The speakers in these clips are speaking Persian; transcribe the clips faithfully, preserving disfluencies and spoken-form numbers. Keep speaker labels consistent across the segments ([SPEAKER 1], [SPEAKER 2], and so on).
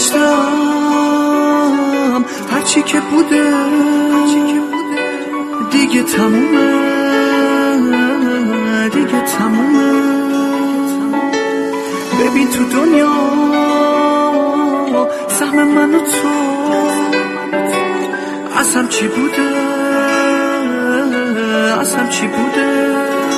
[SPEAKER 1] گذاشتم هرچی که بوده دیگه تمومه، دیگه تمومه. ببین تو دنیا سهم من و تو اصلا چی بوده، اصلا چی بوده.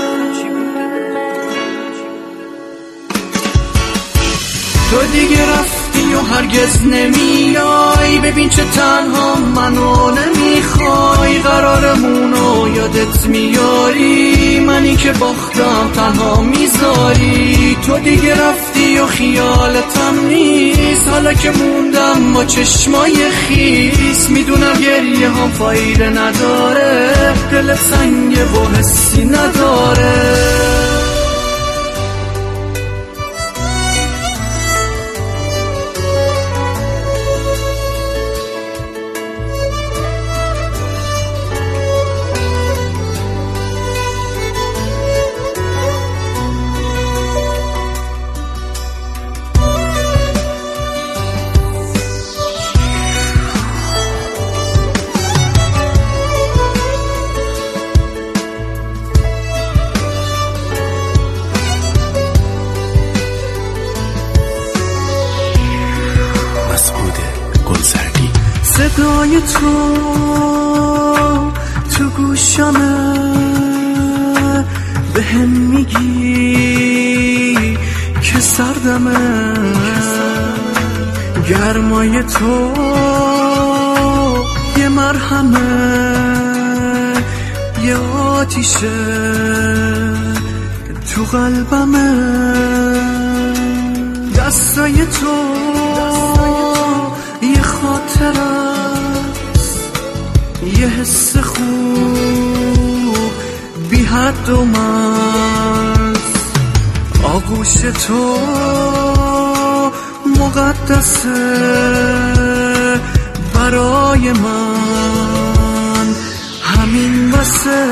[SPEAKER 1] تو دیگه رفتی و هرگز نمیای، ببین چه تنها منو نمیخوای. قرارمونو یادت میاری، منی که باختم تنها میذاری. تو دیگه رفتی و خیالتم نیست، حالا که موندم با چشمای خیس. میدونم گریه هم فایده نداره، دلت سنگه و حسی نداره. صدای تو تو گوشمه، به هم میگی که سردمه. گرمای تو یه مرهمه، یه آتیشه تو قلبمه. دستای تو یه خاطره، یه حس خوب بی حد و مرز. آغوش تو مقدسه برای من، همین بسه.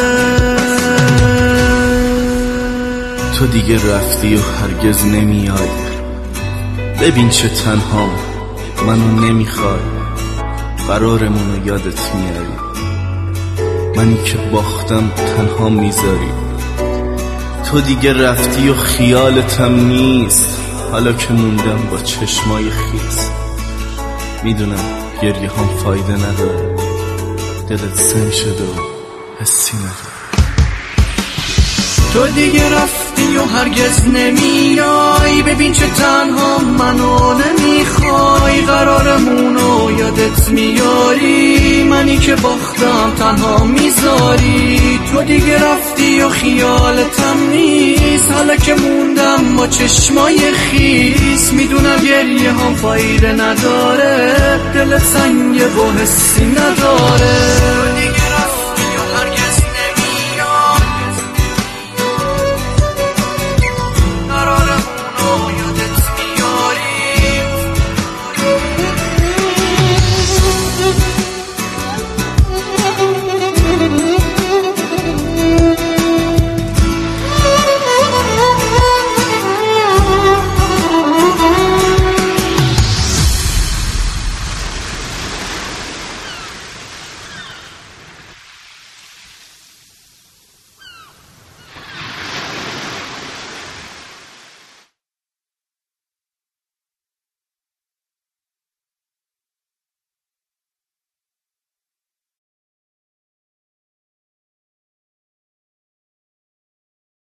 [SPEAKER 2] تو دیگه رفتی و هرگز نمیای، ببین چه تنها منو نمیخوای. قرارمونو یادت میاری، منی که باختم تنها میذاری. تو دیگه رفتی و خیالتم نیست، حالا که موندم با چشمای خیس. میدونم گریه هم فایده نداره، دلت سنگ شده و حسی نداره.
[SPEAKER 1] تو دیگه رفتی و هرگز نمیای، ببین چه تنها منو نمیخوای. قرارمونو یادت میاری، منی که باختم تنها میذاری. تو دیگه رفتی و خیالتم نیست، حالا که موندم با چشمای خیس. میدونم گریه هم فایده نداره، دلت سنگه و حسی نداره.